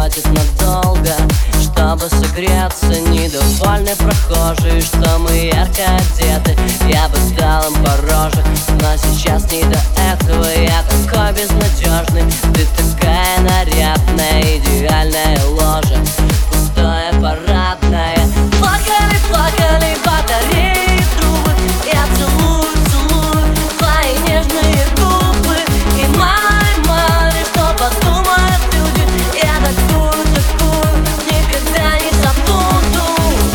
хватит надолго, чтобы согреться. Недовольны прохожие, что мы ярко одеты. Я бы дал им по роже, но сейчас не до этого. Я такой безнадежный, ты такая нарядная. Идеальная ложа, пустое парадное. Плакали, плакали батареи трубы. Я целую, целую твои нежные губы. И маме, что подумают люди. Я такую, такую никогда не забуду.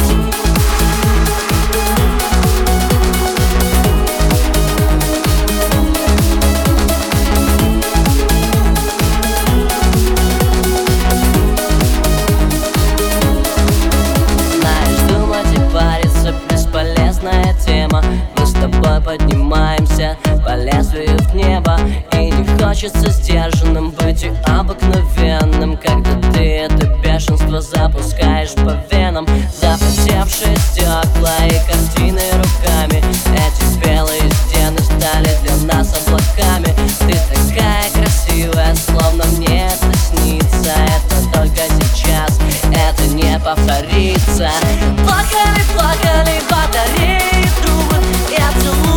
Бесполезная тема. Мы с тобой поднимаемся по лезвию в небо. И не хочется сдержанным быть и обыкновенным, когда ты это бешенство запускаешь по венам. Запотевшие стекла и картины руками. Эти белые стены стали для нас облаками. Ты такая красивая, словно мне это снится. Это только сейчас, это не повторится. Плакали, плакали батареи трубы. Я целую.